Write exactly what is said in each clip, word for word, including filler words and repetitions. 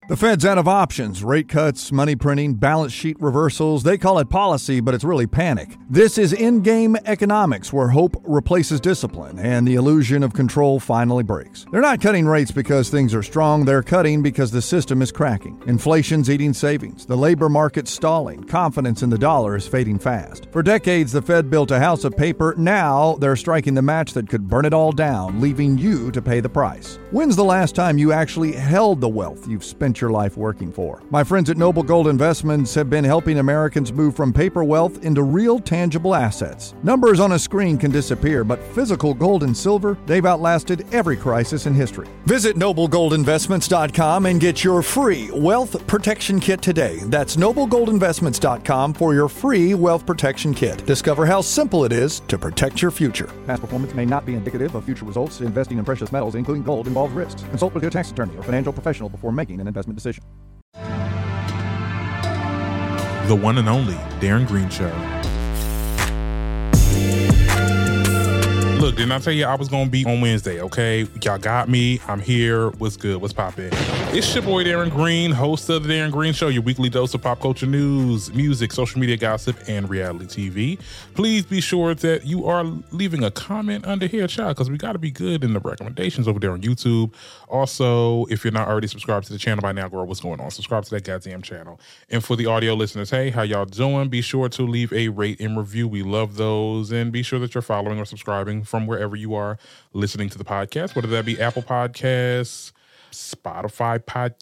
The Fed's out of options. Rate cuts, money printing, balance sheet reversals. They call it policy, but it's really panic. This is in-game economics, where hope replaces discipline and the illusion of control finally breaks. They're not cutting rates because things are strong. They're cutting because the system is cracking. Inflation's eating savings. The labor market's stalling. Confidence in the dollar is fading fast. For decades, the Fed built a house of paper. Now they're striking the match that could burn it all down, leaving you to pay the price. When's the last time you actually held the wealth you've spent your life working for? My friends at Noble Gold Investments have been helping Americans move from paper wealth into real tangible assets. Numbers on a screen can disappear, but physical gold and silver, they've outlasted every crisis in history. Visit noble gold investments dot com and get your free wealth protection kit today. That's noble gold investments dot com for your free wealth protection kit. Discover how simple it is to protect your future. Past performance may not be indicative of future results. Investing in precious metals, including gold, involves risks. Consult with your tax attorney or financial professional before making an investment decision. The one and only Darren Green Show. Look, didn't I tell you I was going to be on Wednesday, okay? Y'all got me. I'm here. What's good? What's poppin'? It's your boy Darren Green, host of The Darren Green Show, your weekly dose of pop culture news, music, social media gossip, and reality T V. Please be sure that you are leaving a comment under here, child, because we got to be good in the recommendations over there on YouTube. Also, if you're not already subscribed to the channel by now, girl, what's going on? Subscribe to that goddamn channel. And for the audio listeners, hey, how y'all doing? Be sure to leave a rate and review. We love those. And be sure that you're following or subscribing from wherever you are listening to the podcast, whether that be Apple Podcasts, Spotify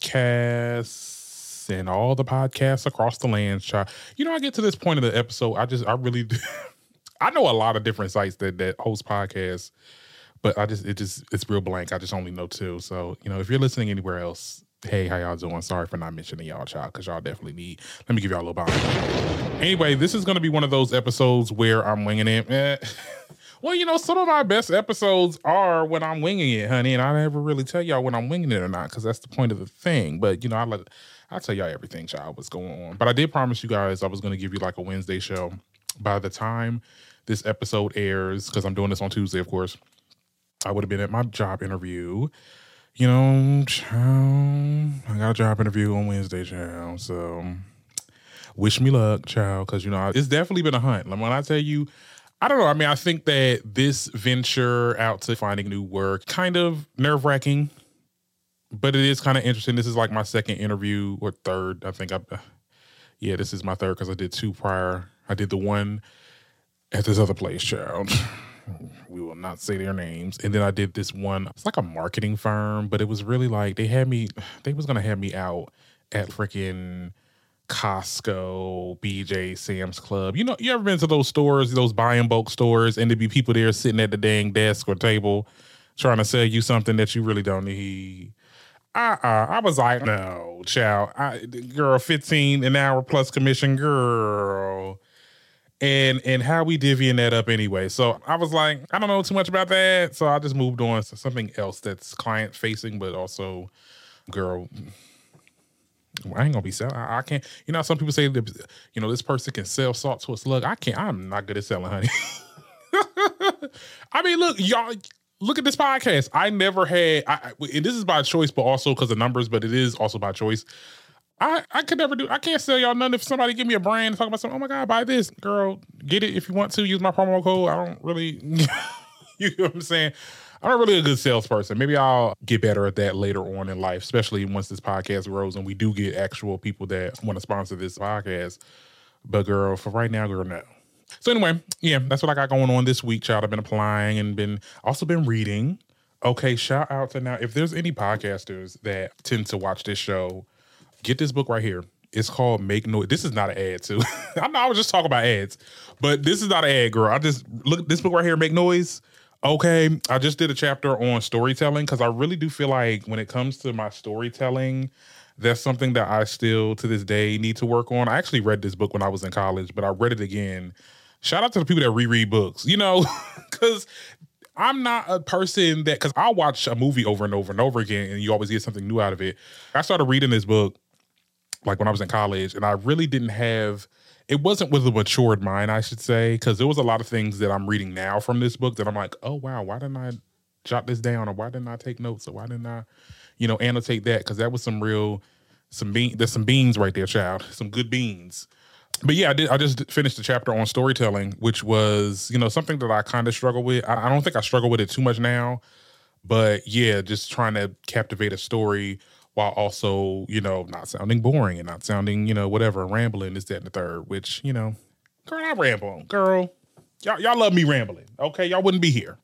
Podcasts, and all the podcasts across the land, child. You know, I get to this point of the episode, I just, I really, do, I know a lot of different sites that, that host podcasts, but I just, it just, it's real blank. I just only know two. So, you know, if you're listening anywhere else, hey, how y'all doing? Sorry for not mentioning y'all, child, because y'all definitely need, let me give y'all a little bomb. Anyway, this is going to be one of those episodes where I'm winging it. Eh. Well, you know, some of my best episodes are when I'm winging it, honey, and I never really tell y'all when I'm winging it or not, because that's the point of the thing. But, you know, I let, I'll tell y'all everything, child, what's going on. But I did promise you guys I was going to give you like a Wednesday show. By the time this episode airs, because I'm doing this on Tuesday, of course, I would have been at my job interview. You know, child, I got a job interview on Wednesday, child, so wish me luck, child, because, you know, it's definitely been a hunt. Like, when I tell you, I don't know. I mean, I think that this venture out to finding new work, kind of nerve-wracking, but it is kind of interesting. This is like my second interview or third. I think I, yeah, this is my third because I did two prior. I did the one at this other place, child. We will not say their names. And then I did this one. It's like a marketing firm, but it was really like they had me, they was going to have me out at freaking Costco, B J, Sam's Club. You know, you ever been to those stores, those buy in bulk stores, and there'd be people there sitting at the dang desk or table trying to sell you something that you really don't need? Uh-uh. I was like, no, child. I, girl, fifteen an hour plus commission, girl. And and how we divvying that up anyway. So I was like, I don't know too much about that. So I just moved on to something else that's client facing, but also, girl, I ain't gonna be selling. I, I can't. You know, some people say that, you know, this person can sell salt to a slug. I can't. I'm not good at selling, honey. I mean, look, y'all. Look at this podcast. I never had. I, and this is by choice, but also because of numbers. But it is also by choice. I, I could never do. I can't sell y'all nothing. If somebody give me a brand and talk about something, oh my God, buy this, girl. Get it if you want to. Use my promo code. I don't really. You know what I'm saying? I'm not really a good salesperson. Maybe I'll get better at that later on in life, especially once this podcast grows and we do get actual people that want to sponsor this podcast. But girl, for right now, girl, no. So anyway, yeah, that's what I got going on this week, child. I've been applying and been also been reading. Okay, shout out to now. If there's any podcasters that tend to watch this show, get this book right here. It's called Make Noise. This is not an ad, too. I know I was just talking about ads, but this is not an ad, girl. I just look at this book right here, Make Noise. Okay, I just did a chapter on storytelling because I really do feel like when it comes to my storytelling, that's something that I still to this day need to work on. I actually read this book when I was in college, but I read it again. Shout out to the people that reread books, you know, because I'm not a person that, because I'll watch a movie over and over and over again and you always get something new out of it. I started reading this book like when I was in college and I really didn't have, it wasn't with a matured mind, I should say, because there was a lot of things that I'm reading now from this book that I'm like, oh, wow, why didn't I jot this down? Or why didn't I take notes? Or why didn't I, you know, annotate that? Because that was some real Some bean, there's some beans right there, child. Some good beans. But yeah, I did. I just finished the chapter on storytelling, which was, you know, something that I kind of struggle with. I, I don't think I struggle with it too much now, but yeah, just trying to captivate a story while also, you know, not sounding boring and not sounding, you know, whatever, rambling, this, that, and the third. Which, you know, girl, I ramble, girl. Y'all, y'all love me rambling, okay? Y'all wouldn't be here.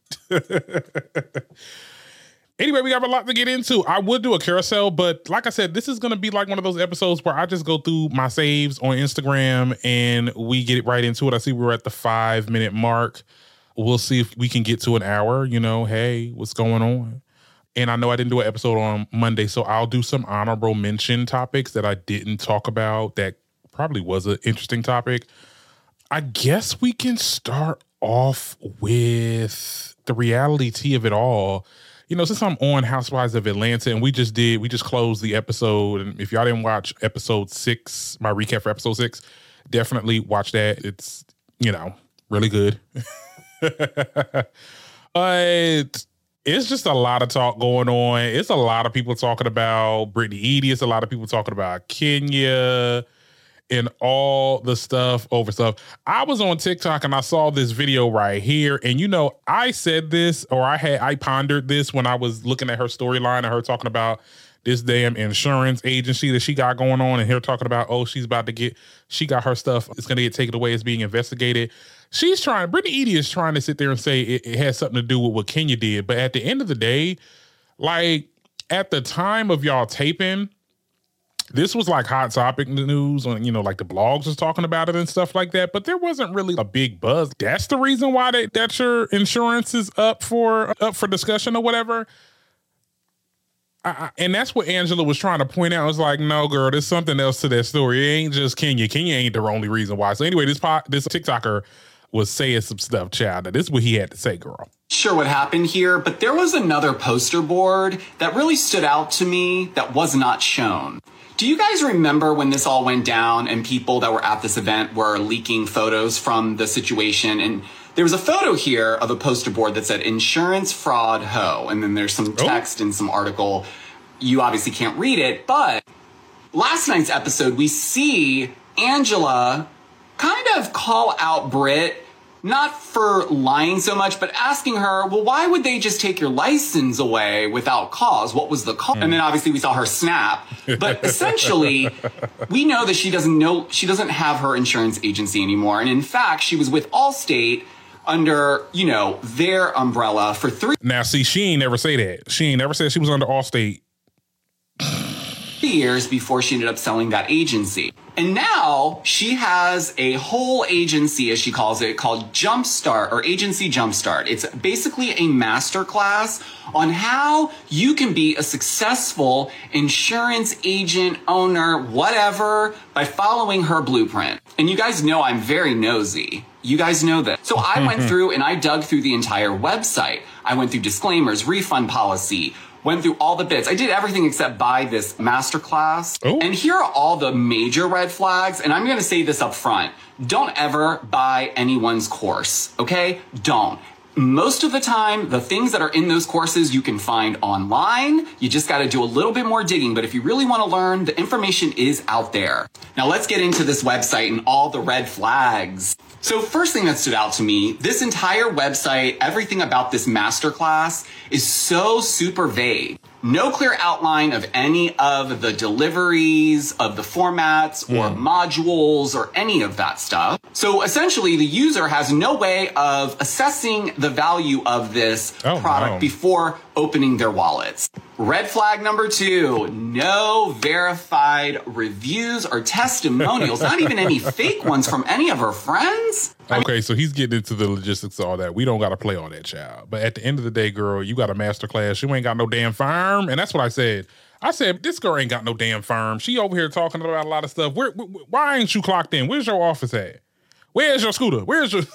Anyway, we have a lot to get into. I would do a carousel, but like I said, this is going to be like one of those episodes where I just go through my saves on Instagram and we get right into it. I see we're at the five minute mark. We'll see if we can get to an hour. You know, hey, what's going on? And I know I didn't do an episode on Monday, so I'll do some honorable mention topics that I didn't talk about that probably was an interesting topic. I guess we can start off with the reality tea of it all. You know, since I'm on Housewives of Atlanta and we just did, we just closed the episode. And if y'all didn't watch episode six, my recap for episode six, definitely watch that. It's, you know, really good. But it's just a lot of talk going on. It's a lot of people talking about Brittany Edie. It's a lot of people talking about Kenya and all the stuff over stuff. I was on TikTok and I saw this video right here. And, you know, I said this or I had I pondered this when I was looking at her storyline and her talking about this damn insurance agency that she got going on and her talking about, oh, she's about to get, she got her stuff, it's going to get taken away, it's being investigated. She's trying, Brittany Edie is trying to sit there and say it, it has something to do with what Kenya did. But at the end of the day, like at the time of y'all taping, this was like hot topic news on, you know, like the blogs was talking about it and stuff like that, but there wasn't really a big buzz. That's the reason why they, that your insurance is up for up for discussion or whatever. I, I, and that's what Angela was trying to point out. I was like, no, girl, there's something else to that story. It ain't just Kenya. Kenya ain't the only reason why. So anyway, this pot, this TikToker was saying some stuff, child. Now, this is what he had to say, girl. Sure what happened here, but there was another poster board that really stood out to me that was not shown. Do you guys remember when this all went down and people that were at this event were leaking photos from the situation? And there was a photo here of a poster board that said insurance fraud ho. And then there's some text oh. and some article. You obviously can't read it, but last night's episode, we see Angela kind of call out Britt, not for lying so much, but asking her, well, why would they just take your license away without cause? What was the cause? Mm. And then obviously we saw her snap. But essentially, we know that she doesn't know, she doesn't have her insurance agency anymore. And in fact, she was with Allstate under, you know, their umbrella for three. Now, see, she ain't never say that. She ain't never said she was under Allstate. years before she ended up selling that agency. And now she has a whole agency, as she calls it, called Jumpstart or Agency Jumpstart. It's basically a masterclass on how you can be a successful insurance agent, owner, whatever, by following her blueprint. And you guys know I'm very nosy. You guys know that. So I went through and I dug through the entire website. I went through disclaimers, refund policy, went through all the bits. I did everything except buy this masterclass. Oh. And here are all the major red flags. And I'm going to say this up front. Don't ever buy anyone's course, okay? Don't. Most of the time, the things that are in those courses you can find online. You just got to do a little bit more digging. But if you really want to learn, the information is out there. Now let's get into this website and all the red flags. So first thing that stood out to me, this entire website, everything about this masterclass is so super vague. No clear outline of any of the deliveries, of the formats or mm. modules or any of that stuff. So essentially the user has no way of assessing the value of this oh, product no. before opening their wallets. Red flag number two, no verified reviews or testimonials, not even any fake ones from any of her friends. Okay, so he's getting into the logistics of all that. We don't got to play all that, child. But at the end of the day, girl, you got a master class. You ain't got no damn firm. And that's what I said. I said, this girl ain't got no damn firm. She over here talking about a lot of stuff. Where, why ain't you clocked in? Where's your office at? Where's your scooter? Where's your...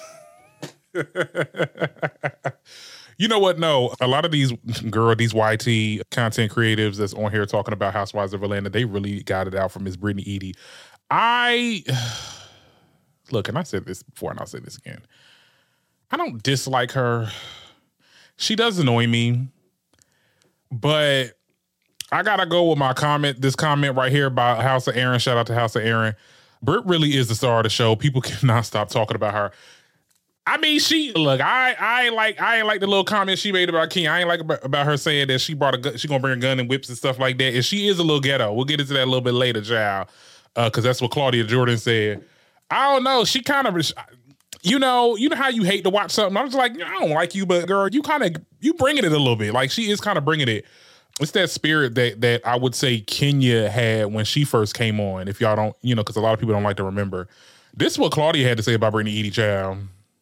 You know what? No, a lot of these, girl, these Y T content creatives that's on here talking about Housewives of Atlanta, they really got it out from Miss Brittany Edie. I... Look, and I said this before and I'll say this again. I don't dislike her. She does annoy me. But I gotta go with my comment. This comment right here by House of Aaron. Shout out to House of Aaron. Britt really is the star of the show. People cannot stop talking about her. I mean, she look. I I ain't like I ain't like the little comment she made about King. I ain't like about, about her saying that she brought a gun, she gonna bring a gun and whips and stuff like that. And she is a little ghetto. We'll get into that a little bit later, child, because uh, that's what Claudia Jordan said. I don't know. She kind of, you know, you know how you hate to watch something. I was like, I don't like you, but girl, you kind of you bringing it a little bit. Like she is kind of bringing it. It's that spirit that that I would say Kenya had when she first came on. If y'all don't, you know, because a lot of people don't like to remember. This is what Claudia had to say about Brittany Edie, child.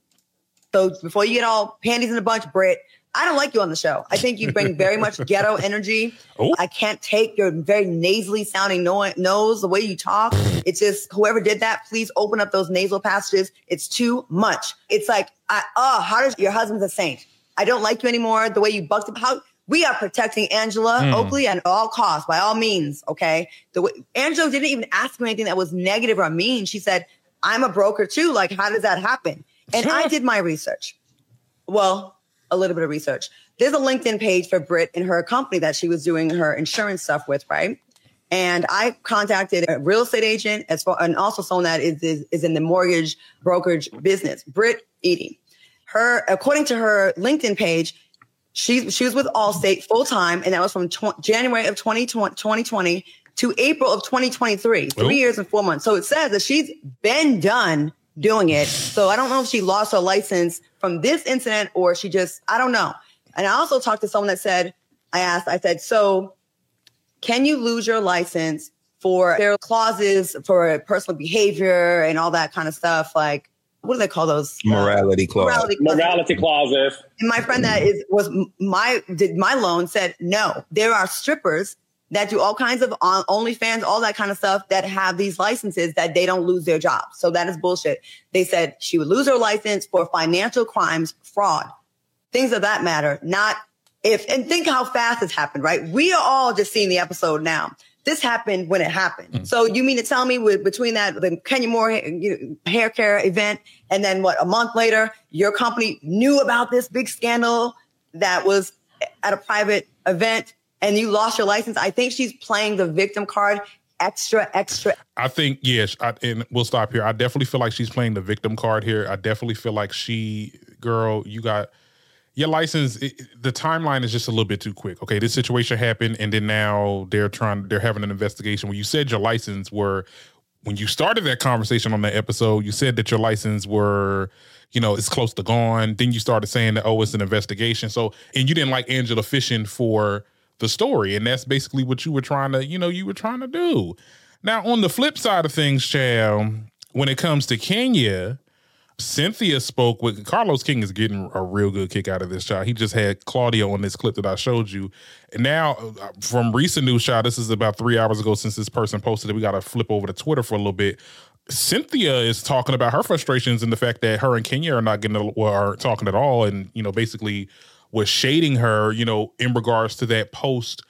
So before you get all panties in a bunch, Britt, I don't like you on the show. I think you bring very much ghetto energy. Ooh. I can't take your very nasally sounding no- nose, the way you talk. It's just, whoever did that, please open up those nasal passages. It's too much. It's like, I, oh, how does your husband's a saint? I don't like you anymore. The way you bucked up. How we are protecting Angela mm. Oakley at all costs, by all means. Okay. The way Angela didn't even ask me anything that was negative or mean. She said, I'm a broker too. Like, how does that happen? And I did my research. Well, a little bit of research. There's a LinkedIn page for Britt and her company that she was doing her insurance stuff with, right? And I contacted a real estate agent as far, and also someone that is, is, is in the mortgage brokerage business, Britt Edie. Her, according to her LinkedIn page, she, she was with Allstate full time, and that was from tw- January of twenty twenty to April of twenty twenty-three, three Ooh. years and four months. So it says that she's been done doing it. So I don't know if she lost her license from this incident or she just, I don't know. And I also talked to someone that said, I asked, I said, so can you lose your license for their clauses for personal behavior and all that kind of stuff? Like, what do they call those? Morality uh, clauses. Morality clauses. Morality clauses. And my friend that is was my did my loan said, no, there are strippers that do all kinds of on OnlyFans, all that kind of stuff that have these licenses that they don't lose their jobs. So that is bullshit. They said she would lose her license for financial crimes, fraud, things of that matter. Not if, and think how fast this happened, right? We are all just seeing the episode now. This happened when it happened. Mm-hmm. So you mean to tell me with between that, the Kenya Moore you know, hair care event, and then what, a month later, your company knew about this big scandal that was at a private event, and you lost your license? I think she's playing the victim card extra, extra. I think, yes, I, and we'll stop here. I definitely feel like she's playing the victim card here. I definitely feel like she, girl, you got your license. It, the timeline is just a little bit too quick. Okay, this situation happened, and then now they're trying, they're having an investigation. When you said your license were, when you started that conversation on that episode, you said that your license were, you know, it's close to gone. Then you started saying that, oh, it's an investigation. So, and you didn't like Angela fishing for the story, and that's basically what you were trying to, you know, you were trying to do. Now, on the flip side of things, Chad, when it comes to Kenya, Cynthia spoke with Carlos King is getting a real good kick out of this, child. He just had Claudia on this clip that I showed you. And now, from recent news, child, this is about three hours ago since this person posted it. We got to flip over to Twitter for a little bit. Cynthia is talking about her frustrations and the fact that her and Kenya are not getting, well, are talking at all, and, you know, basically was shading her, you know, in regards to that post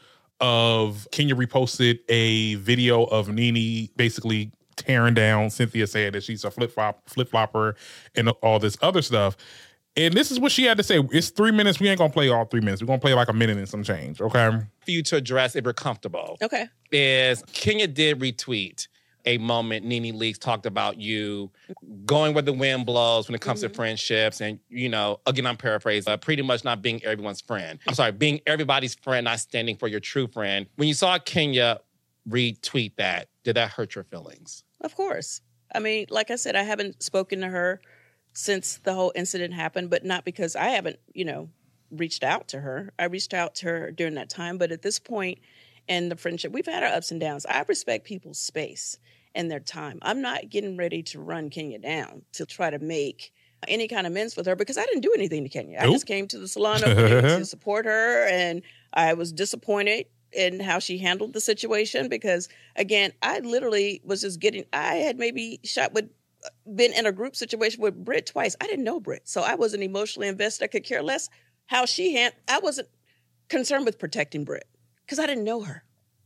of Kenya reposted a video of Nene basically tearing down Cynthia, saying that she's a flip flop, flip flopper, and all this other stuff. And this is what she had to say. It's three minutes. We ain't gonna play all three minutes. We're gonna play like a minute and some change. Okay. For you to address, if you're comfortable. Okay. Is Kenya did retweet a moment Nene Leakes talked about you going where the wind blows when it comes mm-hmm. to friendships. And, you know, again, I'm paraphrasing, uh, pretty much not being everyone's friend. I'm sorry, being everybody's friend, not standing for your true friend. When you saw Kenya retweet that, did that hurt your feelings? Of course. I mean, like I said, I haven't spoken to her since the whole incident happened, but not because I haven't, you know, reached out to her. I reached out to her during that time. But at this point in the friendship, we've had our ups and downs. I respect people's space and their time. I'm not getting ready to run Kenya down to try to make any kind of amends with her because I didn't do anything to Kenya. Nope. I just came to the salon opening to support her, and I was disappointed in how she handled the situation because, again, I literally was just getting, I had maybe shot with, been in a group situation with Britt twice. I didn't know Britt, so I wasn't emotionally invested. I could care less how she handled, I wasn't concerned with protecting Britt because I didn't know her.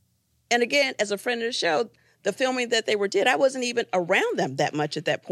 And again, as a friend of the show, the filming that they were did, I wasn't even around them that much at that point.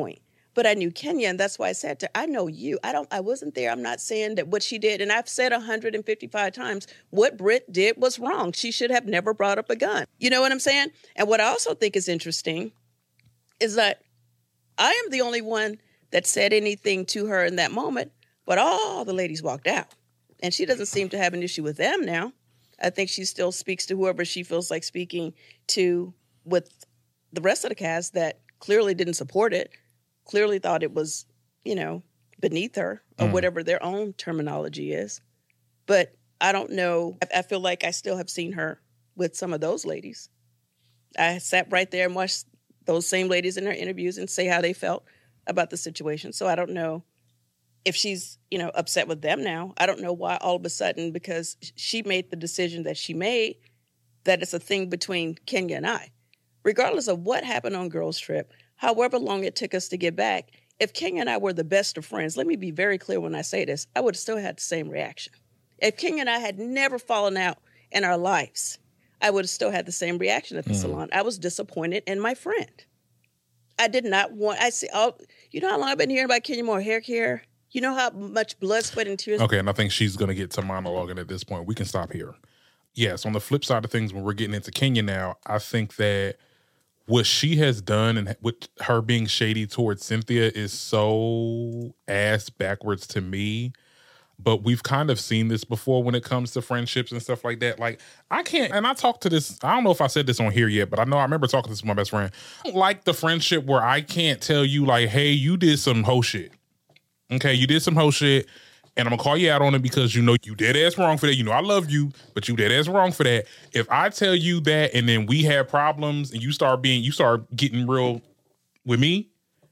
But I knew Kenya, and that's why I said to her, I know you. I don't. I wasn't there. I'm not saying that what she did, and I've said one hundred fifty-five times, what Britt did was wrong. She should have never brought up a gun. You know what I'm saying? And what I also think is interesting is that I am the only one that said anything to her in that moment, but all the ladies walked out. And she doesn't seem to have an issue with them now. I think she still speaks to whoever she feels like speaking to with the rest of the cast that clearly didn't support it, clearly thought it was, you know, beneath her or mm. whatever their own terminology is. But I don't know. I, I feel like I still have seen her with some of those ladies. I sat right there and watched those same ladies in her interviews and say how they felt about the situation. So I don't know if she's, you know, upset with them now. I don't know why all of a sudden, because she made the decision that she made, that it's a thing between Kenya and I. Regardless of what happened on Girls Trip, however long it took us to get back, if Kenya and I were the best of friends, let me be very clear when I say this, I would have still had the same reaction. If Kenya and I had never fallen out in our lives, I would have still had the same reaction at the mm. salon. I was disappointed in my friend. I did not want, I see, all, you know how long I've been hearing about Kenya Moore hair care? You know how much blood, sweat, and tears? Okay, and I think she's going to get to monologuing at this point. We can stop here. Yes, on the flip side of things, when we're getting into Kenya now, I think that what she has done and with her being shady towards Cynthia is so ass backwards to me. But we've kind of seen this before when it comes to friendships and stuff like that. Like, I can't, and I talked to this, I don't know if I said this on here yet, but I know I remember talking to this with my best friend. I don't like the friendship where I can't tell you, like, hey, you did some hoe shit. Okay, you did some hoe shit, and I'm gonna call you out on it because you know you dead ass wrong for that. You know I love you, but you dead ass wrong for that. If I tell you that and then we have problems and you start being, you start getting real with me,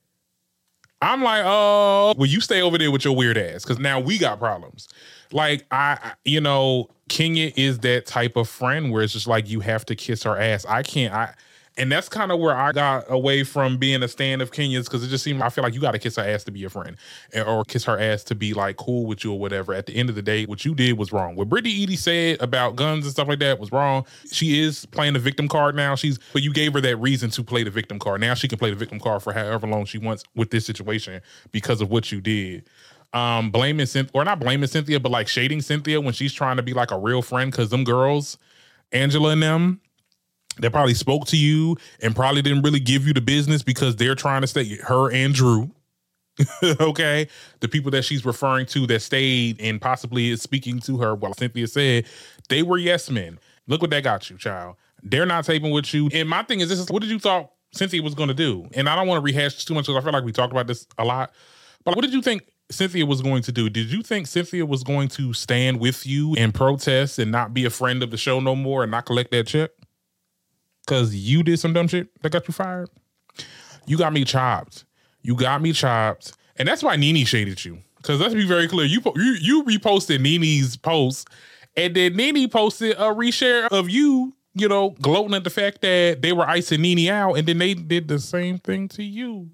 I'm like, oh, well, you stay over there with your weird ass because now we got problems. Like, I, you know, Kenya is that type of friend where it's just like you have to kiss her ass. I can't, I, and that's kind of where I got away from being a stan of Kenya's because it just seemed, I feel like you got to kiss her ass to be a friend or kiss her ass to be like cool with you or whatever. At the end of the day, what you did was wrong. What Brittany Eady said about guns and stuff like that was wrong. She is playing the victim card now. She's, but you gave her that reason to play the victim card. Now she can play the victim card for however long she wants with this situation because of what you did. Um, blaming Cynthia, or not blaming Cynthia, but like shading Cynthia when she's trying to be like a real friend because them girls, Angela and them, they probably spoke to you and probably didn't really give you the business because they're trying to stay, her and Drew, okay? The people that she's referring to that stayed and possibly is speaking to her while Cynthia said, they were yes men. Look what that got you, child. They're not taping with you. And my thing is this, is what did you thought Cynthia was going to do? And I don't want to rehash this too much because I feel like we talked about this a lot. But what did you think Cynthia was going to do? Did you think Cynthia was going to stand with you and protest and not be a friend of the show no more and not collect that check? Because you did some dumb shit that got you fired? You got me chopped. You got me chopped. And that's why Nene shaded you. Because let's be very clear. You, you you reposted Nene's post. And then Nene posted a reshare of you, you know, gloating at the fact that they were icing Nene out. And then they did the same thing to you.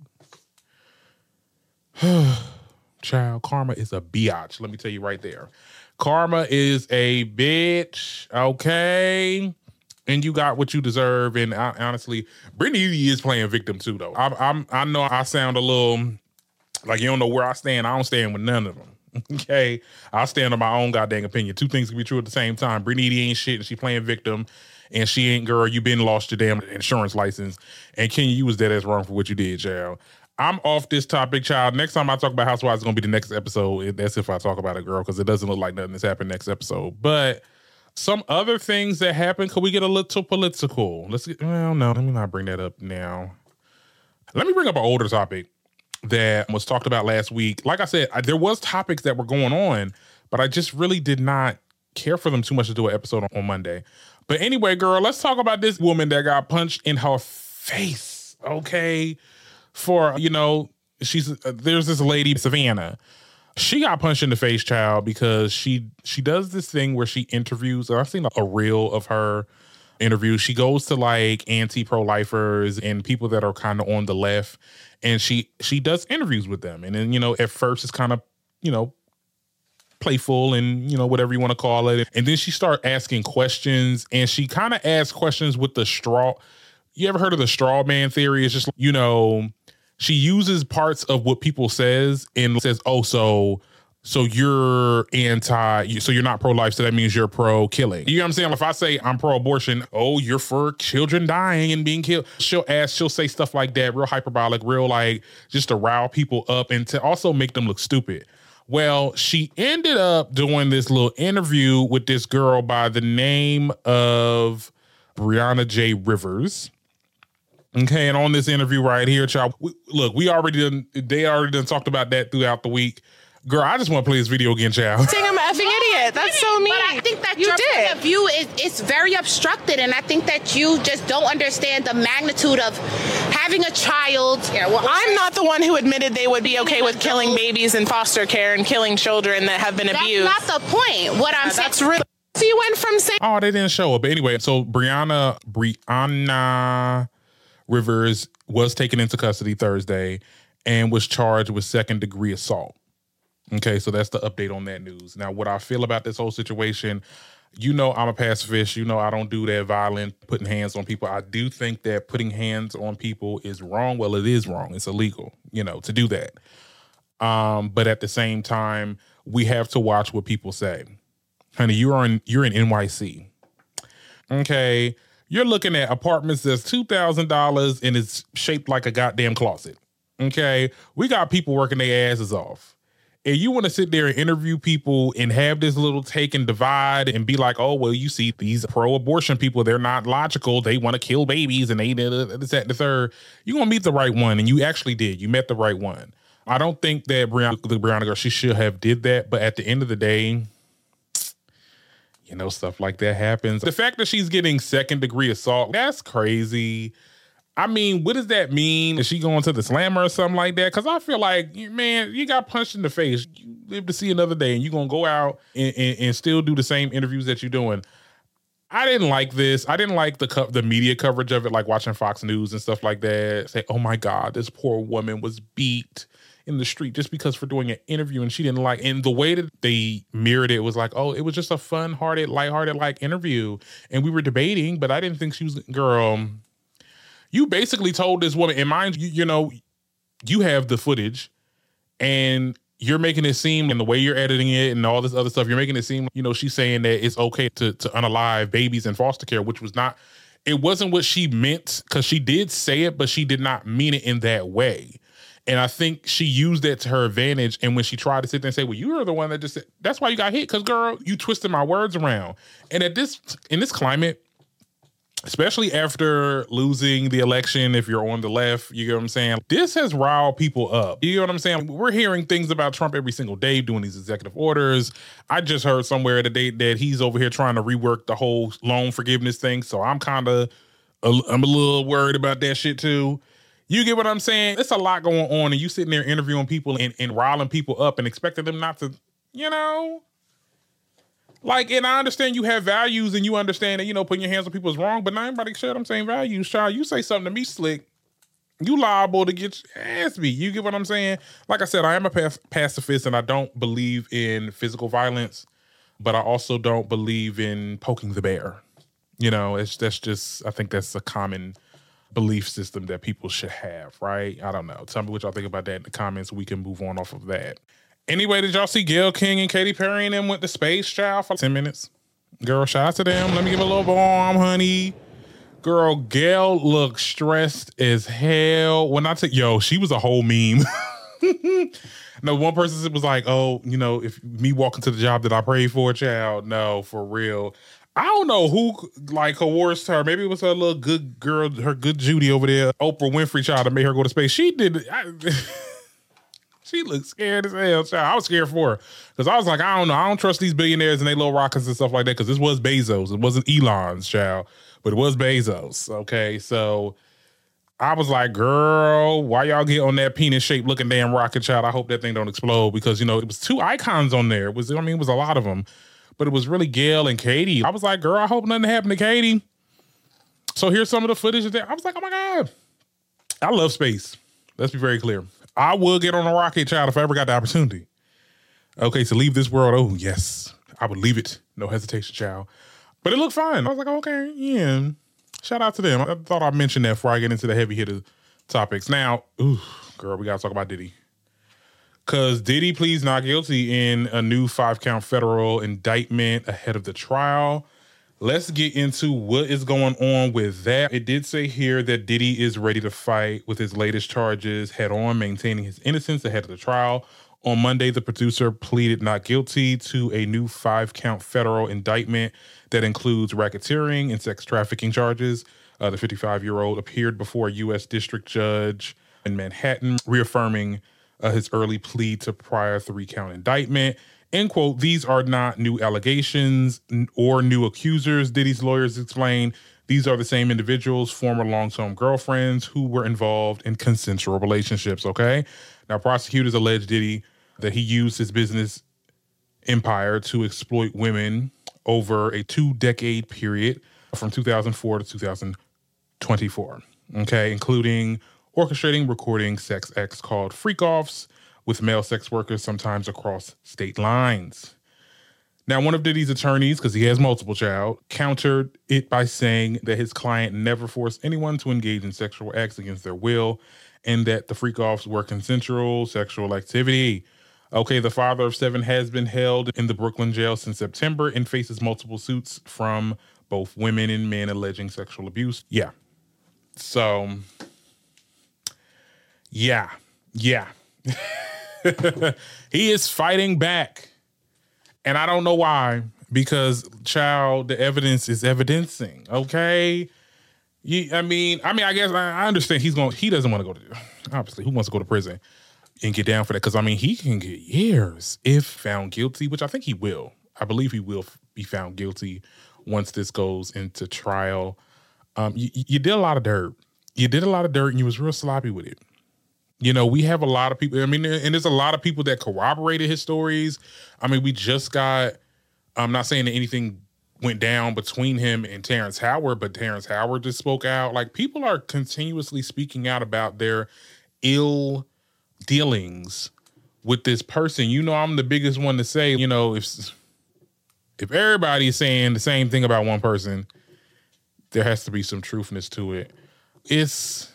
Child, karma is a biatch. Let me tell you right there. Karma is a bitch. Okay. And you got what you deserve. And I, honestly, Brittany is playing victim too, though. I'm, I'm, I know I sound a little like you don't know where I stand. I don't stand with none of them. Okay, I stand on my own goddamn opinion. Two things can be true at the same time. Brittany ain't shit, and she playing victim, and she ain't girl. You been lost your damn insurance license, and Kenya, you was dead ass wrong for what you did, child. I'm off this topic, child. Next time I talk about Housewives, it's gonna be the next episode. That's if I talk about it, girl, because it doesn't look like nothing that's happened next episode, but. Some other things that happen, could we get a little political? Let's get, well, no, let me not bring that up now. Let me bring up an older topic that was talked about last week. Like I said, I, there was topics that were going on, but I just really did not care for them too much to do an episode on, on Monday. But anyway, girl, let's talk about this woman that got punched in her face, okay? For, you know, she's uh, there's this lady, Savannah. She got punched in the face, child, because she she does this thing where she interviews. I've seen a reel of her interviews. She goes to like anti-pro-lifers and people that are kind of on the left, and she she does interviews with them. And then, you know, at first it's kind of, you know, playful and, you know, whatever you want to call it. And then she start asking questions, and she kind of asks questions with the straw. You ever heard of the straw man theory? It's just, you know, she uses parts of what people says and says, oh, so so you're anti, so you're not pro-life, so that means you're pro-killing. You know what I'm saying? If I say I'm pro-abortion, oh, you're for children dying and being killed. She'll ask, she'll say stuff like that, real hyperbolic, real like just to rile people up and to also make them look stupid. Well, she ended up doing this little interview with this girl by the name of Brianna J. Rivers. Okay, and on this interview right here, child, we, look, we already done, they already done talked about that throughout the week. Girl, I just want to play this video again, child. Saying I'm an effing idiot. That's so mean. But I think that you your did. point of view is it's very obstructed, and I think that you just don't understand the magnitude of having a child. Yeah, well, I'm not the one who admitted they would be okay with killing babies in foster care and killing children that have been That's abused. That's not the point. What I'm uh, saying. That's really. So you went from saying. Oh, they didn't show it. But anyway, so Brianna, Brianna Rivers was taken into custody Thursday and was charged with second degree assault. Okay, so that's the update on that news. Now, what I feel about this whole situation, you know I'm a pacifist. You know I don't do that violent, putting hands on people. I do think that putting hands on people is wrong. Well, it is wrong. It's illegal, you know, to do that. Um, but at the same time, we have to watch what people say. Honey, you're in, you're in N Y C. Okay, you're looking at apartments that's two thousand dollars and it's shaped like a goddamn closet. Okay, we got people working their asses off. And you want to sit there and interview people and have this little take and divide and be like, oh, well, you see these pro-abortion people, they're not logical. They want to kill babies and they this, that, and the third. You're going to meet the right one. And you actually did. You met the right one. I don't think that Brianna, the Brianna girl, she should have did that. But at the end of the day, you know, stuff like that happens. The fact that she's getting second degree assault, that's crazy. I mean, what does that mean? Is she going to the slammer or something like that? Because I feel like, man, you got punched in the face. You live to see another day, and you're going to go out and, and, and still do the same interviews that you're doing. I didn't like this. I didn't like the co- the media coverage of it, like watching Fox News and stuff like that. Say, oh, my God, this poor woman was beat in the street just because for doing an interview and she didn't like. And the way that they mirrored it was like, oh, it was just a fun-hearted, lighthearted like interview. And we were debating, but I didn't think she was, girl... You basically told this woman, and mind you, you know, you have the footage and you're making it seem, and the way you're editing it and all this other stuff, you're making it seem, you know, she's saying that it's okay to, to unalive babies in foster care, which was not, it wasn't what she meant, because she did say it, but she did not mean it in that way. And I think she used that to her advantage. And when she tried to sit there and say, well, you were the one that just said, that's why you got hit, because, girl, you twisted my words around. And at this, in this climate, especially after losing the election, if you're on the left, you know what I'm saying? This has riled people up. You know what I'm saying? We're hearing things about Trump every single day doing these executive orders. I just heard somewhere today that he's over here trying to rework the whole loan forgiveness thing. So I'm kind of, I'm a little worried about that shit too. You get what I'm saying? It's a lot going on, and you sitting there interviewing people and, and riling people up and expecting them not to, you know... Like, and I understand you have values and you understand that, you know, putting your hands on people is wrong, but not everybody share them same values, child. You say something to me slick, you liable to get your ass beat. You get what I'm saying? Like I said, I am a pac- pacifist and I don't believe in physical violence, but I also don't believe in poking the bear. You know, it's that's just, I think that's a common belief system that people should have, right? I don't know. Tell me what y'all think about that in the comments. We can move on off of that. Anyway, did y'all see Gayle King and Katy Perry and them went to space, child, for ten minutes? Girl, shout out to them. Let me give a little bomb, honey. Girl, Gayle looked stressed as hell. When I took, yo, she was a whole meme. No, one person was like, oh, you know, if me walking to the job that I prayed for, child, no, for real. I don't know who, like, coerced her. Maybe it was her little good girl, her good Judy over there, Oprah Winfrey, child, that made her go to space. She did, I, she looked scared as hell, child. I was scared for her. Because I was like, I don't know. I don't trust these billionaires and they little rockets and stuff like that. Because this was Bezos. It wasn't Elon's, child. But it was Bezos. Okay, so I was like, girl, why y'all get on that penis-shaped looking damn rocket, child? I hope that thing don't explode. Because, you know, it was two icons on there. It was, I mean, it was a lot of them. But it was really Gayle and Katy. I was like, girl, I hope nothing happened to Katy. So here's some of the footage there. I was like, oh my God. I love space. Let's be very clear. I will get on a rocket, child, if I ever got the opportunity. Okay, so leave this world. Oh, yes. I would leave it. No hesitation, child. But it looked fine. I was like, okay, yeah. Shout out to them. I thought I'd mention that before I get into the heavy hitter topics. Now, ooh, girl, we got to talk about Diddy. Because Diddy pleads not guilty in a new five-count federal indictment ahead of the trial. Let's get into what is going on with that. It did say here that Diddy is ready to fight with his latest charges head on, maintaining his innocence ahead of the trial. On Monday, the producer pleaded not guilty to a new five-count federal indictment that includes racketeering and sex trafficking charges. Uh, the fifty-five-year-old appeared before a U S district judge in Manhattan, reaffirming uh, his early plea to prior three-count indictment. End quote, these are not new allegations or new accusers, Diddy's lawyers explained. These are the same individuals, former long-term girlfriends who were involved in consensual relationships, okay? Now, prosecutors allege Diddy that he used his business empire to exploit women over a two-decade period from two thousand four to two thousand twenty-four, okay, including orchestrating, recording sex acts called freak-offs with male sex workers, sometimes across state lines. Now, one of Diddy's attorneys, because he has multiple child, countered it by saying that his client never forced anyone to engage in sexual acts against their will and that the freak-offs were consensual sexual activity. Okay, the father of seven has been held in the Brooklyn jail since September and faces multiple suits from both women and men alleging sexual abuse. Yeah. So, yeah, yeah. He is fighting back. And I don't know why, because, child, the evidence is evidencing, okay? You, I mean, I mean, I guess I, I understand he's going, he doesn't want to go to, obviously, who wants to go to prison and get down for that? Because, I mean, he can get years if found guilty, which I think he will. I believe he will be found guilty once this goes into trial. Um, you, you did a lot of dirt. You did a lot of dirt and you was real sloppy with it. You know, we have a lot of people, I mean, and there's a lot of people that corroborated his stories. I mean, we just got, I'm not saying that anything went down between him and Terrence Howard, but Terrence Howard just spoke out. Like, people are continuously speaking out about their ill dealings with this person. You know, I'm the biggest one to say, you know, if if everybody's saying the same thing about one person, there has to be some truthness to it. It's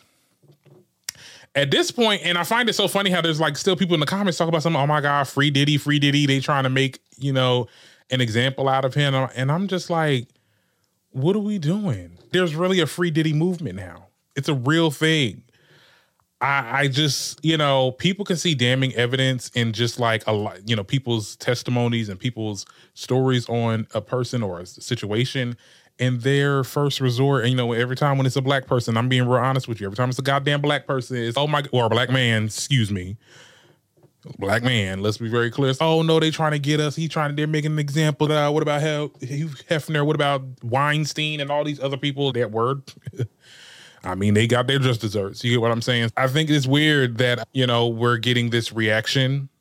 at this point, and I find it so funny how there's like still people in the comments talk about something, oh my God, free Diddy, free Diddy. They trying to make, you know, an example out of him. And I'm just like, what are we doing? There's really a free Diddy movement now. It's a real thing. I, I just, you know, people can see damning evidence in just like a lot, you know, people's testimonies and people's stories on a person or a situation. And their first resort, and you know, every time when it's a black person, I'm being real honest with you. Every time it's a goddamn black person, it's oh my, or a black man, excuse me, black man. Let's be very clear. Oh no, they trying to get us. He trying to, they're making an example. Uh, what about Hugh Hefner? What about Weinstein and all these other people? That word. I mean, they got their just desserts. You get what I'm saying? I think it's weird that, you know, we're getting this reaction,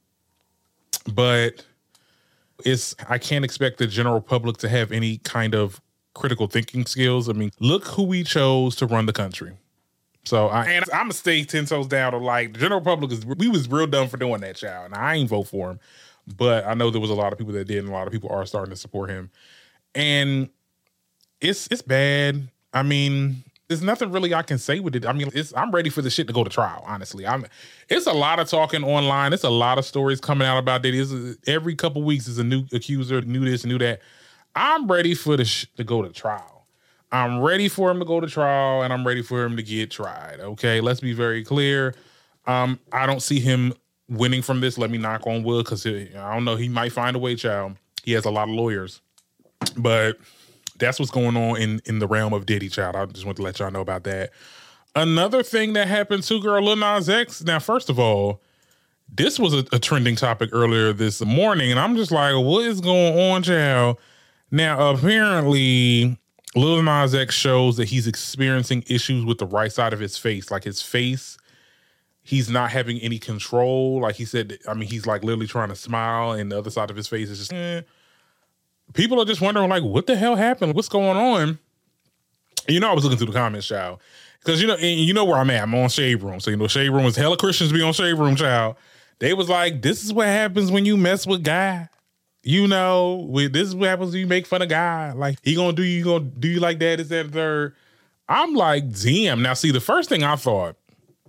but it's, I can't expect the general public to have any kind of critical thinking skills. I mean, look who we chose to run the country. So I, and I'm gonna stay ten toes down to like the general public is, we was real dumb for doing that, child. And I ain't vote for him, but I know there was a lot of people that did, and a lot of people are starting to support him. And it's it's bad. I mean, there's nothing really I can say with it. I mean, it's, I'm ready for the shit to go to trial, honestly. I'm. It's a lot of talking online. It's a lot of stories coming out about it. It's, every couple weeks is a new accuser, new this, new that. I'm ready for the sh- to go to trial. I'm ready for him to go to trial, and I'm ready for him to get tried. Okay, let's be very clear. Um, I don't see him winning from this. Let me knock on wood, because I don't know. He might find a way, child. He has a lot of lawyers, but that's what's going on in, in the realm of Diddy, child. I just want to let y'all know about that. Another thing that happened to girl Lil Nas X. Now, first of all, this was a, a trending topic earlier this morning, and I'm just like, what is going on, child? Now, apparently, Lil Nas X shows that he's experiencing issues with the right side of his face. Like his face, he's not having any control. Like he said, I mean, he's like literally trying to smile, and the other side of his face is just, eh. People are just wondering, like, what the hell happened? What's going on? You know, I was looking through the comments, child. Because, you know, and you know where I'm at. I'm on Shade Room. So, you know, Shade Room is hella Christians be on Shade Room, child. They was like, this is what happens when you mess with God. You know, we, this is what happens when you make fun of God. Like, he gonna do you, gonna do you like that, is that, third. I'm like, damn. Now, see, the first thing I thought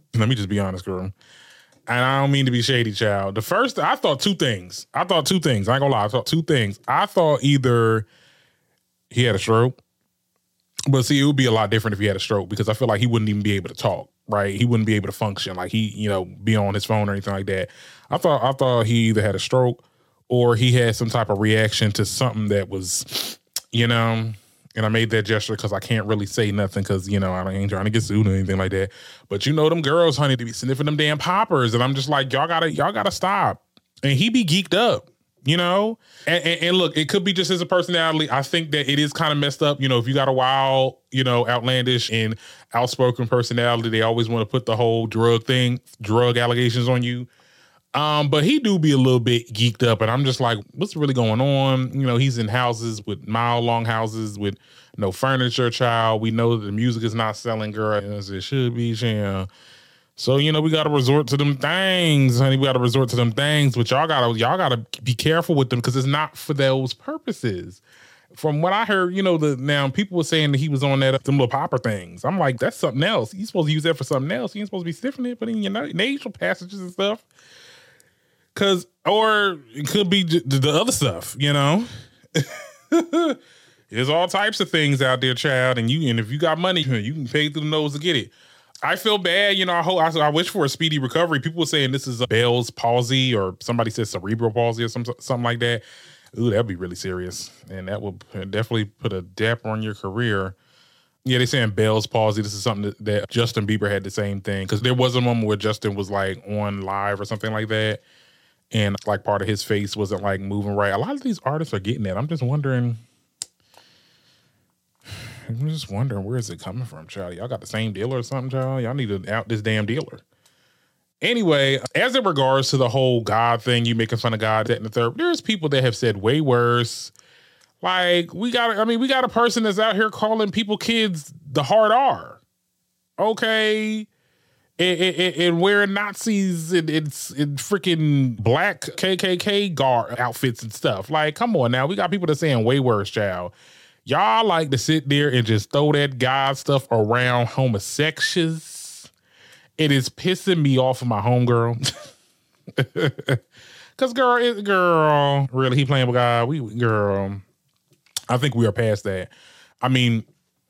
let me just be honest, girl. And I don't mean to be shady, child. The first, I thought two things. I thought two things. I ain't gonna lie. I thought two things. I thought either he had a stroke, but see, it would be a lot different if he had a stroke because I feel like he wouldn't even be able to talk, right? He wouldn't be able to function, like he, you know, be on his phone or anything like that. I thought, I thought he either had a stroke or he had some type of reaction to something that was, you know. And I made that gesture because I can't really say nothing because, you know, I ain't trying to get sued or anything like that. But you know them girls, honey, to be sniffing them damn poppers. And I'm just like, y'all gotta, y'all gotta stop. And he be geeked up, you know? And, and, and look, it could be just his personality. I think that it is kind of messed up. You know, if you got a wild, you know, outlandish and outspoken personality, they always want to put the whole drug thing, drug allegations on you. Um, but he do be a little bit geeked up, and I'm just like, what's really going on? You know, he's in houses with mile long houses with no furniture, child. We know that the music is not selling, girl, as it should be, child. So, you know, we gotta resort to them things, honey. We gotta resort to them things, but y'all gotta y'all gotta be careful with them because it's not for those purposes. From what I heard, you know, the now people were saying that he was on that them little popper things. I'm like, that's something else. You're supposed to use that for something else. You ain't supposed to be sniffing it, but in your nasal passages and stuff. Cause, or it could be the other stuff, you know. There's all types of things out there, child, and you and if you got money, you can pay through the nose to get it. I feel bad, you know. I hope I, I wish for a speedy recovery. People were saying this is a Bell's palsy, or somebody said cerebral palsy, or some something like that. Ooh, that'd be really serious, and that would definitely put a damper on your career. Yeah, they saying Bell's palsy. This is something that, that Justin Bieber had the same thing because there was a moment where Justin was like on live or something like that. And like part of his face wasn't like moving right. A lot of these artists are getting that. I'm just wondering. I'm just wondering where is it coming from, child? Y'all got the same dealer or something, child? Y'all need to out this damn dealer. Anyway, as in regards to the whole God thing, you making fun of God, that and the third, there's people that have said way worse. Like we got, I mean, we got a person that's out here calling people kids the hard R. Okay. And, and, and wearing Nazis and, and, and freaking black K K K guard outfits and stuff. Like, come on now. We got people that saying way worse, child. Y'all like to sit there and just throw that God stuff around homosexuals. It is pissing me off of my homegirl. Because, girl, it, girl, really, he playing with God. We, girl, I think we are past that. I mean,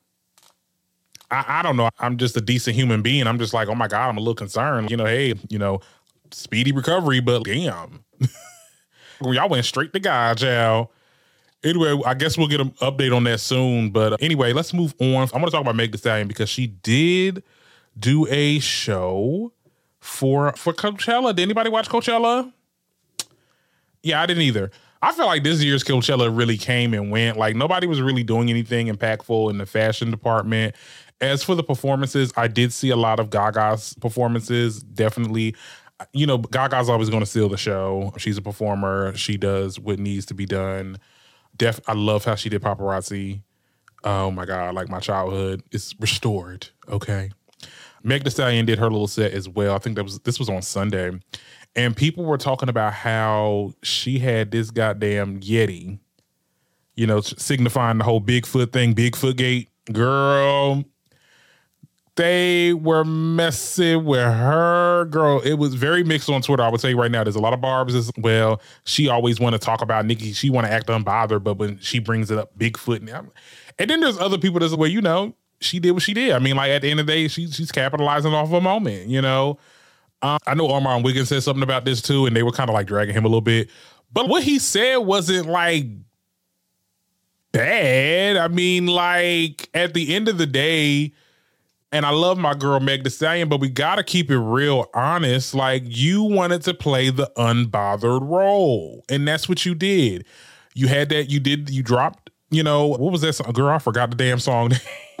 I, I don't know. I'm just a decent human being. I'm just like, oh my God, I'm a little concerned. You know, hey, you know, speedy recovery, but damn. Y'all went straight to God, child. Anyway, I guess we'll get an update on that soon. But anyway, let's move on. I'm going to talk about Meg Thee Stallion because she did do a show for, for Coachella. Did anybody watch Coachella? Yeah, I didn't either. I feel like this year's Coachella really came and went. Like, nobody was really doing anything impactful in the fashion department. As for the performances, I did see a lot of Gaga's performances. Definitely, you know, Gaga's always going to steal the show. She's a performer. She does what needs to be done. Def, I love how she did Paparazzi. Oh my God, like my childhood is restored. Okay. Meg Thee Stallion did her little set as well. I think that was this was on Sunday. And people were talking about how she had this goddamn Yeti, you know, signifying the whole Bigfoot thing, Bigfoot gate. Girl, they were messing with her. Girl, it was very mixed on Twitter. I would tell you right now, there's a lot of barbs as well. She always want to talk about Nicki. She want to act unbothered, but when she brings it up, Bigfoot. And, and then there's other people that's, well, you know, she did what she did. I mean, like at the end of the day, she, she's capitalizing off of a moment, you know? Um, I know Omar Wiggins said something about this too, and they were kind of like dragging him a little bit. But what he said wasn't like bad. I mean, like at the end of the day, and I love my girl Meg Thee Stallion, but we got to keep it real honest. Like, you wanted to play the unbothered role, and that's what you did. You had that, you did, you dropped, you know, what was that song? Girl, I forgot the damn song.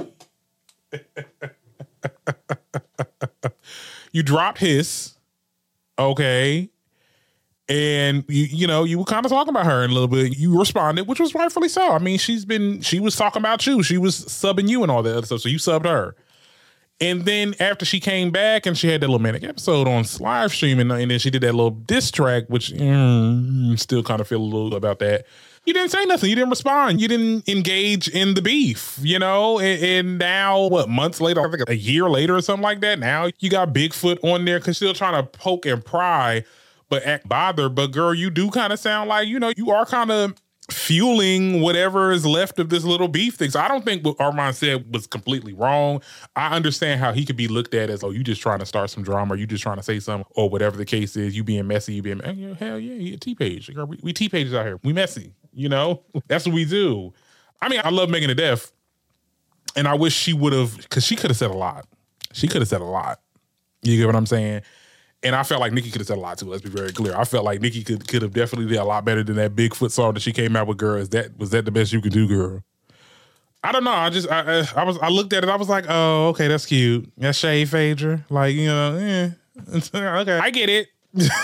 You dropped Hiss, okay, and you you know you were kind of talking about her in a little bit. You responded, which was rightfully so. I mean, she's been she was talking about you. She was subbing you and all that other stuff. So you subbed her, and then after she came back and she had that little manic episode on live streaming, and then she did that little diss track, which mm, still kind of feel a little about that. You didn't say nothing. You didn't respond. You didn't engage in the beef, you know? And, and now, what, months later, I think a year later or something like that, now you got Bigfoot on there because still trying to poke and pry, but act bothered. But girl, you do kind of sound like, you know, you are kind of fueling whatever is left of this little beef thing. So I don't think what Armand said was completely wrong. I understand how he could be looked at as, oh, you just trying to start some drama, or you just trying to say something, or whatever the case is, you being messy, you being, oh, hell yeah, you a T-Page. We, we T-Pages out here. We messy, you know? That's what we do. I mean, I love Megan to death, and I wish she would have, because she could have said a lot. She could have said a lot. You get what I'm saying? And I felt like Nicki could have said a lot too. Let's be very clear. I felt like Nicki could could have definitely did a lot better than that Bigfoot song that she came out with. Girl, is that was that the best you could do, girl? I don't know. I just I I was I looked at it. I was like, oh, okay, that's cute. That's Shade Phaedra. Like, you know, yeah. Okay, I get it.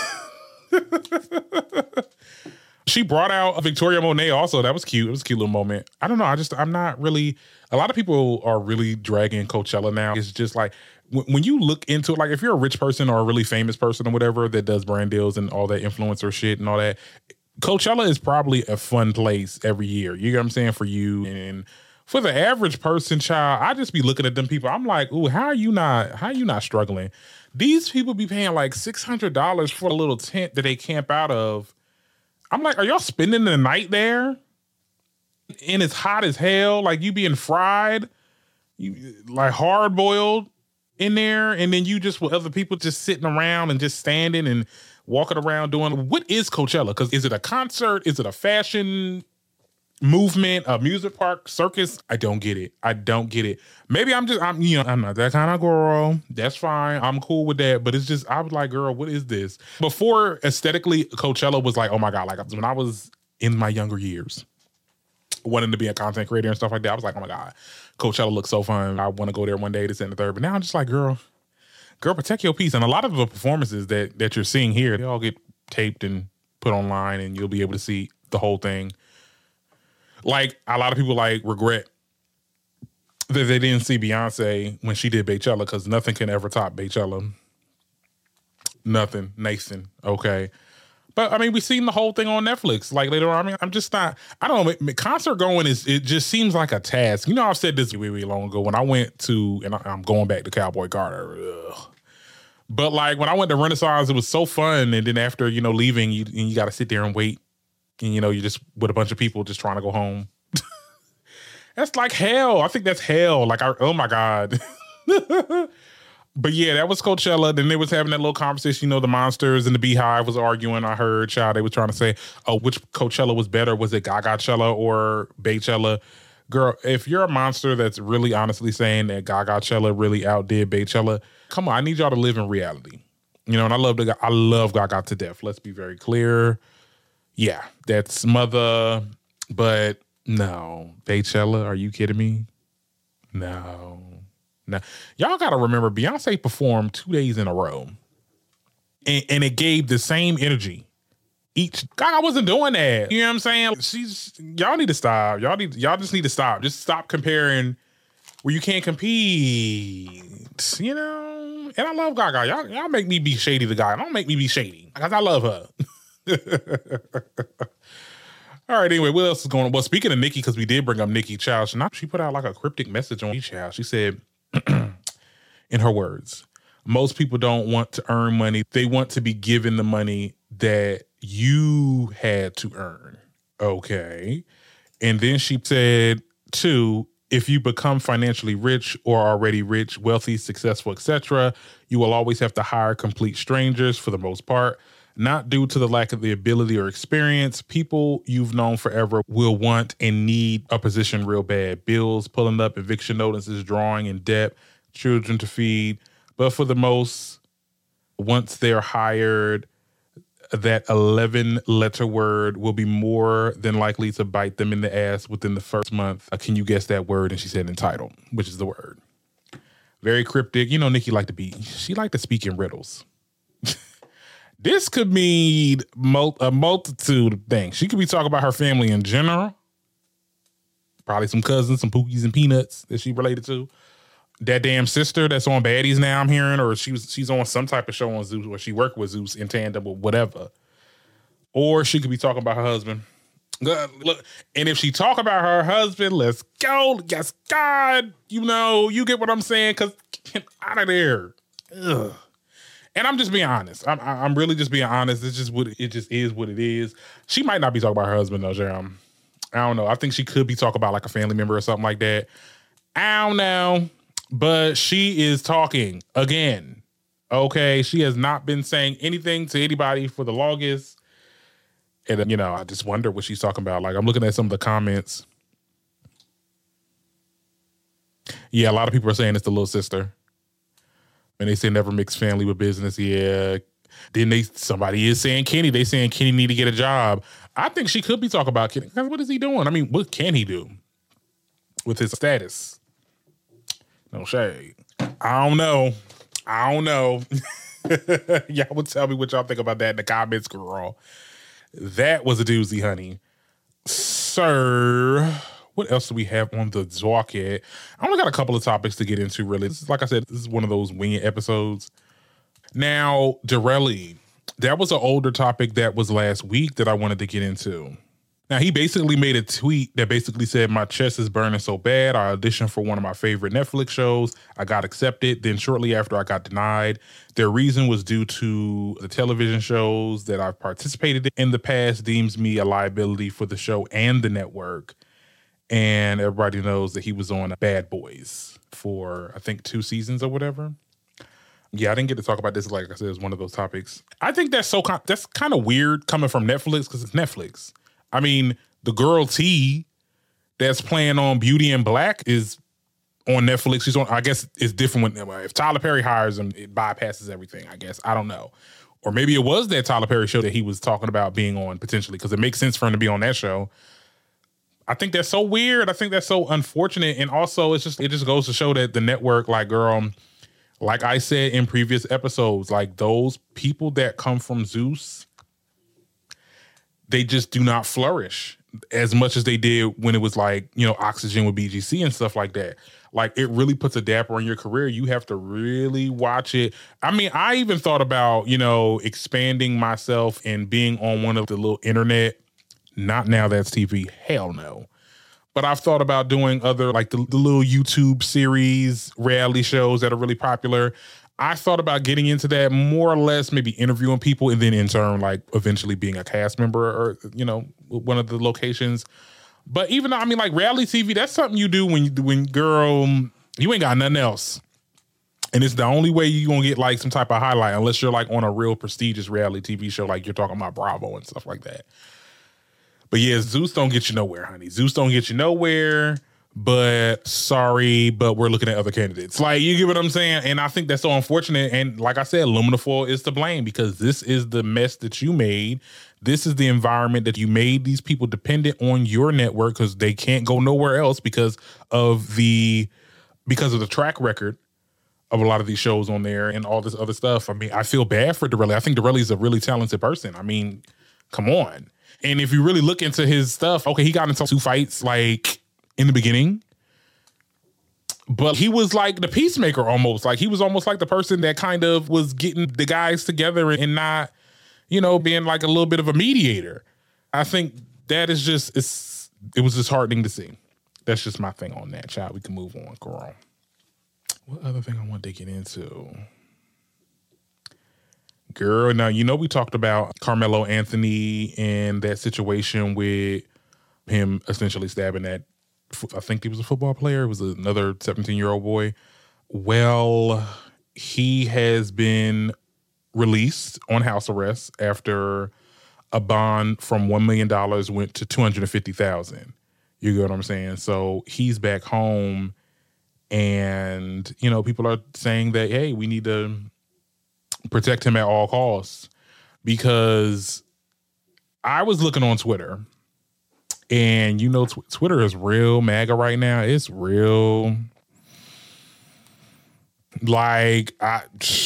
She brought out Victoria Monet also. That was cute. It was a cute little moment. I don't know. I just I'm not really. A lot of people are really dragging Coachella now. It's just like, when you look into it, like if you're a rich person or a really famous person or whatever that does brand deals and all that influencer shit and all that, Coachella is probably a fun place every year. You know what I'm saying? For you. And for the average person, child, I just be looking at them people. I'm like, ooh, how are you not, how are you not struggling? These people be paying like six hundred dollars for a little tent that they camp out of. I'm like, are y'all spending the night there? And it's hot as hell. Like you being fried, you like hard boiled in there, and then you just with other people just sitting around and just standing and walking around doing. What is Coachella? Because is it a concert? Is it a fashion movement? A music park? Circus? I don't get it. I don't get it. Maybe I'm just I'm you know I'm not that kind of girl. That's fine. I'm cool with that. But it's just I was like, girl, what is this? Before aesthetically, Coachella was like, oh my god, like when I was in my younger years, wanting to be a content creator and stuff like that, I was like, oh my god, Coachella looks so fun. I want to go there one day, this and the third. But now I'm just like, girl, girl, protect your peace. And a lot of the performances that that you're seeing here, they all get taped and put online, and you'll be able to see the whole thing. Like a lot of people like regret that they didn't see Beyonce when she did Beychella, because nothing can ever top Beychella. Nothing. Nathan. Okay. But I mean, we've seen the whole thing on Netflix. Like later on, I mean, I'm just not, I don't know, concert going is, it just seems like a task. You know, I've said this way, way long ago when I went to, and I'm going back to Cowboy Carter. Ugh. But like when I went to Renaissance, it was so fun. And then after, you know, leaving, you, and you got to sit there and wait. And, you know, you're just with a bunch of people just trying to go home. That's like hell. I think that's hell. Like, I, oh my God. But yeah, that was Coachella. Then they was having that little conversation. You know, the Monsters and the Beehive was arguing. I heard, child, they were trying to say, oh, which Coachella was better? Was it Gaga-chella or Beychella? Girl, if you're a monster that's really honestly saying that Gaga-chella really outdid Beychella, come on, I need y'all to live in reality. You know, and I love the I love Gaga to death. Let's be very clear. Yeah, that's mother, but no. Beychella, are you kidding me? No. Now, y'all got to remember, Beyonce performed two days in a row, and, and it gave the same energy each. God, I wasn't doing that. You know what I'm saying? She's y'all need to stop. Y'all need y'all just need to stop. Just stop comparing where you can't compete. You know? And I love Gaga. Y'all, y'all make me be shady to Gaga. Don't make me be shady because I love her. All right, anyway, what else is going on? Well, speaking of Nicki, because we did bring up Nicki, child, she put out like a cryptic message on each child. She said, in her words, most people don't want to earn money. They want to be given the money that you had to earn. Okay. And then she said, two, if you become financially rich or already rich, wealthy, successful, et cetera, you will always have to hire complete strangers for the most part. Not due to the lack of the ability or experience. People you've known forever will want and need a position real bad. Bills pulling up, eviction notices, drawing in debt, children to feed. But for the most, once they're hired, that eleven letter word will be more than likely to bite them in the ass within the first month. Uh, can you guess that word? And she said entitled, which is the word. Very cryptic. You know, Nicki liked to be, she liked to speak in riddles. This could mean mul- a multitude of things. She could be talking about her family in general. Probably some cousins, some Pookies and Peanuts that she related to. That damn sister that's on Baddies now, I'm hearing, or she was she's on some type of show on Zeus where she worked with Zeus in tandem with whatever. Or she could be talking about her husband. Look, and if she talk about her husband, let's go. Yes, God, you know, you get what I'm saying? Because get out of there. Ugh. And I'm just being honest. I'm, I'm really just being honest. It's just what it just is. What it is. She might not be talking about her husband though, Jerem. I don't know. I think she could be talking about like a family member or something like that. I don't know, but she is talking again. Okay, she has not been saying anything to anybody for the longest. And, you know, I just wonder what she's talking about. Like, I'm looking at some of the comments. Yeah, a lot of people are saying it's the little sister. And they say never mix family with business. Yeah. Then they somebody is saying Kenny. They saying Kenny need to get a job. I think she could be talking about Kenny. Because what is he doing? I mean, what can he do with his status? No shade. I don't know. I don't know. Y'all would tell me what y'all think about that in the comments, girl. That was a doozy, honey. Sir, what else do we have on the docket? I only got a couple of topics to get into, really. This is, like I said, this is one of those winged episodes. Now, Dorelli, that was an older topic that was last week that I wanted to get into. Now, he basically made a tweet that basically said, my chest is burning so bad. I auditioned for one of my favorite Netflix shows. I got accepted. Then shortly after, I got denied. Their reason was due to the television shows that I've participated in the past deems me a liability for the show and the network. And everybody knows that he was on Bad Boys for, I think, two seasons or whatever. Yeah, I didn't get to talk about this. Like I said, it's one of those topics. I think that's so that's kind of weird coming from Netflix because it's Netflix. I mean, the girl T that's playing on Beauty and Black is on Netflix. She's on, I guess it's different when, if Tyler Perry hires him, it bypasses everything, I guess. I don't know. Or maybe it was that Tyler Perry show that he was talking about being on potentially because it makes sense for him to be on that show. I think that's so weird. I think that's so unfortunate. And also it's just, it just goes to show that the network, like, girl, like I said in previous episodes, like those people that come from Zeus, they just do not flourish as much as they did when it was like, you know, Oxygen with B G C and stuff like that. Like it really puts a damper on your career. You have to really watch it. I mean, I even thought about, you know, expanding myself and being on one of the little internet, not Now That's T V, hell no. But I've thought about doing other, like the, the little YouTube series, reality shows that are really popular. I thought about getting into that more or less, maybe interviewing people and then in turn, like eventually being a cast member or, you know, one of the locations. But even though, I mean, like reality T V, that's something you do when you, when girl, you ain't got nothing else. And it's the only way you're going to get like some type of highlight unless you're like on a real prestigious reality T V show, like you're talking about Bravo and stuff like that. But yeah, Zeus don't get you nowhere, honey. Zeus don't get you nowhere. But sorry, but we're looking at other candidates. Like, you get what I'm saying? And I think that's so unfortunate. And like I said, Luminafoil is to blame because this is the mess that you made. This is the environment that you made these people dependent on your network because they can't go nowhere else because of the because of the track record of a lot of these shows on there and all this other stuff. I mean, I feel bad for Dorelli. I think Dorelli is a really talented person. I mean, come on. And if you really look into his stuff, okay, he got into two fights, like, in the beginning, but he was like the peacemaker almost. Like he was almost like the person that kind of was getting the guys together and not, you know, being like a little bit of a mediator. I think that is just, it's, it was disheartening to see. That's just my thing on that, child. We can move on, girl. What other thing I want to get into? Girl, now, you know, we talked about Carmelo Anthony and that situation with him essentially stabbing that, I think he was a football player. It was another seventeen-year-old boy. Well, he has been released on house arrest after a bond from one million dollars went to two hundred fifty thousand dollars. You get what I'm saying? So he's back home and, you know, people are saying that, hey, we need to protect him at all costs because I was looking on Twitter. And, you know, tw- Twitter is real MAGA right now. It's real. Like, I,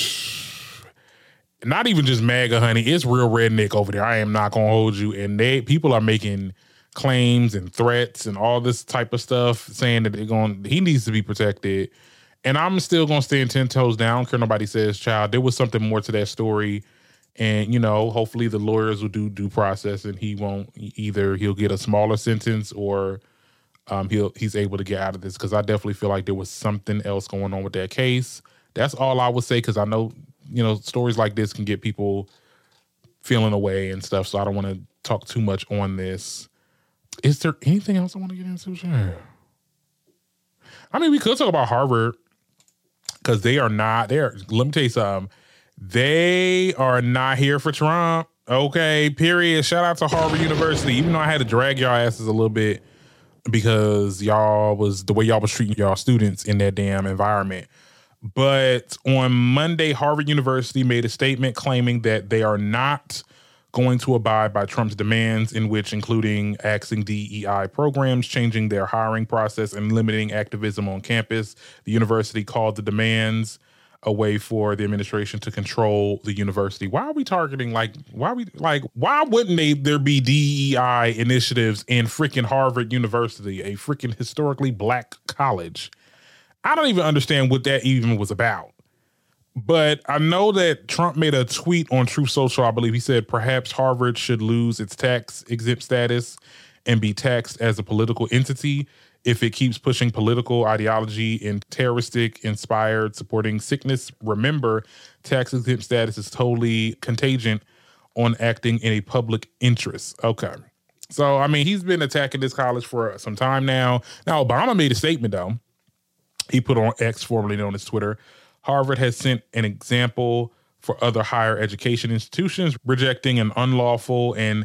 not even just MAGA, honey. It's real redneck over there. I am not going to hold you. And they people are making claims and threats and all this type of stuff saying that they're going, he needs to be protected. And I'm still going to stand ten toes down. I don't care nobody says, child. There was something more to that story And, you know, hopefully the lawyers will do due process and he won't either he'll get a smaller sentence or um, he'll he's able to get out of this, because I definitely feel like there was something else going on with that case. That's all I would say, because I know, you know, stories like this can get people feeling away and stuff. So I don't want to talk too much on this. Is there anything else I want to get into? Sure. I mean, we could talk about Harvard, because they are not there. Let me tell you something. They are not here for Trump. Okay, period. Shout out to Harvard University. Even though I had to drag y'all asses a little bit because y'all was the way y'all was treating y'all students in that damn environment. But on Monday, Harvard University made a statement claiming that they are not going to abide by Trump's demands, in which including axing D E I programs, changing their hiring process, and limiting activism on campus. The university called the demands a way for the administration to control the university. Why are we targeting, like, why are we, like, why wouldn't they, there be D E I initiatives in freaking Harvard University, a freaking historically black college? I don't even understand what that even was about. But I know that Trump made a tweet on Truth Social, I believe. He said perhaps Harvard should lose its tax exempt status and be taxed as a political entity if it keeps pushing political ideology and terroristic inspired supporting sickness. Remember, tax exempt status is totally contingent on acting in a public interest. Okay. So, I mean, he's been attacking this college for some time now. Now, Obama made a statement, though. He put on X, formerly known as Twitter. Harvard has sent an example for other higher education institutions, rejecting an unlawful and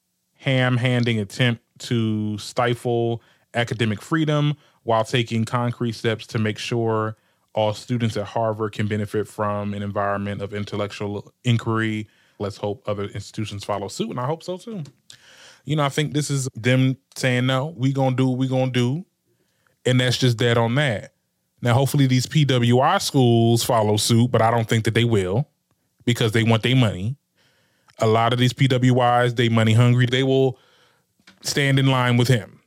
ham-handing attempt to stifle academic freedom while taking concrete steps to make sure all students at Harvard can benefit from an environment of intellectual inquiry. Let's hope other institutions follow suit, and I hope so too. You know, I think this is them saying, no, we gonna do what we gonna do, and that's just that on that. Now, hopefully these P W I schools follow suit, but I don't think that they will, because they want their money. A lot of these P W Is, they money hungry. They will stand in line with him,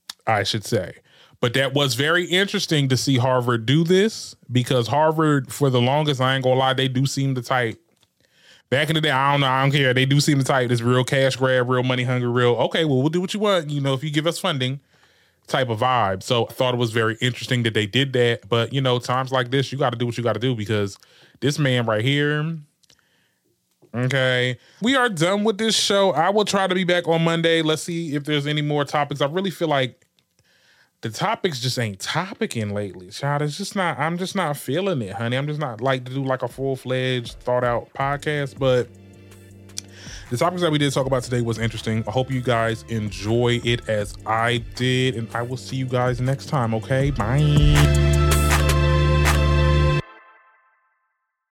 I should say. But that was very interesting to see Harvard do this, because Harvard, for the longest, I ain't gonna lie, they do seem the type. Back in the day, I don't know, I don't care. They do seem the type that's real cash grab, real money hungry, real, okay, well, we'll do what you want, you know, if you give us funding type of vibe. So I thought it was very interesting that they did that. But, you know, times like this, you got to do what you got to do, because this man right here, okay, we are done with this show. I will try to be back on Monday. Let's see if there's any more topics. I really feel like the topics just ain't topicing lately, child. It's just not, I'm just not feeling it, honey. I'm just not like to do like a full-fledged, thought-out podcast, but the topics that we did talk about today was interesting. I hope you guys enjoy it as I did, and I will see you guys next time, okay? Bye.